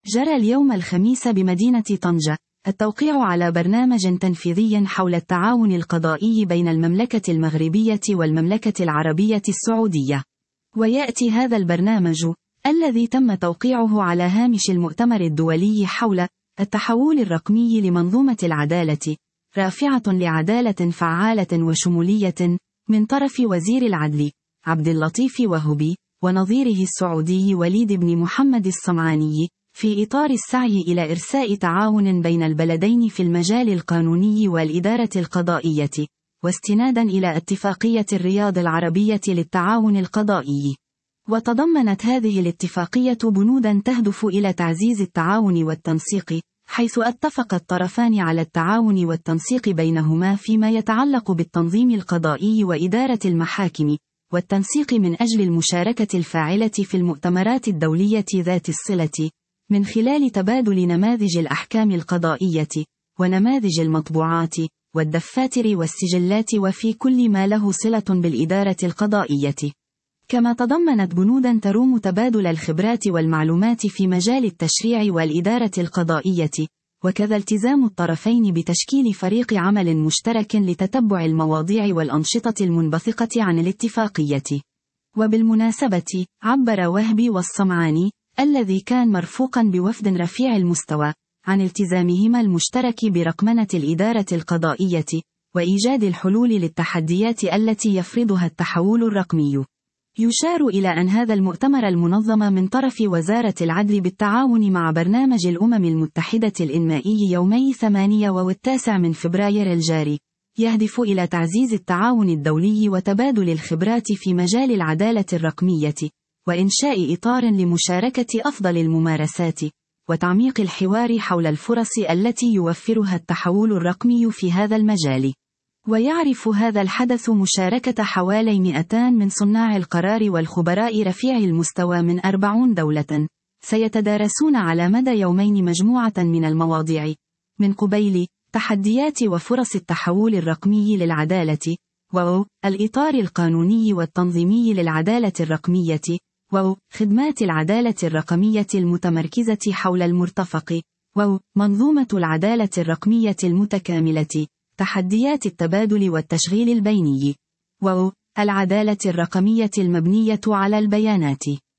جرى اليوم الخميس بمدينة طنجة التوقيع على برنامج تنفيذي حول التعاون القضائي بين المملكة المغربية والمملكة العربية السعودية. ويأتي هذا البرنامج الذي تم توقيعه على هامش المؤتمر الدولي حول التحول الرقمي لمنظومة العدالة، رافعة لعدالة فعالة وشمولية، من طرف وزير العدل عبد اللطيف وهبي ونظيره السعودي وليد بن محمد الصمعاني، في إطار السعي إلى إرساء تعاون بين البلدين في المجال القانوني والإدارة القضائية، واستنادا إلى اتفاقية الرياض العربية للتعاون القضائي. وتضمنت هذه الاتفاقية بنودا تهدف إلى تعزيز التعاون والتنسيق، حيث اتفق الطرفان على التعاون والتنسيق بينهما فيما يتعلق بالتنظيم القضائي وإدارة المحاكم، والتنسيق من أجل المشاركة الفاعلة في المؤتمرات الدولية ذات الصلة، من خلال تبادل نماذج الأحكام القضائية، ونماذج المطبوعات، والدفاتر والسجلات، وفي كل ما له صلة بالإدارة القضائية. كما تضمنت بنودا تروم تبادل الخبرات والمعلومات في مجال التشريع والإدارة القضائية، وكذا التزام الطرفين بتشكيل فريق عمل مشترك لتتبع المواضيع والأنشطة المنبثقة عن الاتفاقية. وبالمناسبة، عبر وهبي والصمعاني الذي كان مرفوقا بوفد رفيع المستوى عن التزامهما المشترك برقمنة الإدارة القضائية، وإيجاد الحلول للتحديات التي يفرضها التحول الرقمي. يشار إلى أن هذا المؤتمر المنظم من طرف وزارة العدل بالتعاون مع برنامج الأمم المتحدة الإنمائي يومي 8 و9 من فبراير الجاري، يهدف إلى تعزيز التعاون الدولي وتبادل الخبرات في مجال العدالة الرقمية، وإنشاء إطار لمشاركة أفضل الممارسات، وتعميق الحوار حول الفرص التي يوفرها التحول الرقمي في هذا المجال. ويعرف هذا الحدث مشاركة حوالي 200 من صناع القرار والخبراء رفيع المستوى من 40 دولة، سيتدارسون على مدى يومين مجموعة من المواضيع، من قبيل تحديات وفرص التحول الرقمي للعدالة، الإطار القانوني والتنظيمي للعدالة الرقمية، خدمات العدالة الرقمية المتمركزة حول المرتفق، منظومة العدالة الرقمية المتكاملة، تحديات التبادل والتشغيل البيني، العدالة الرقمية المبنية على البيانات.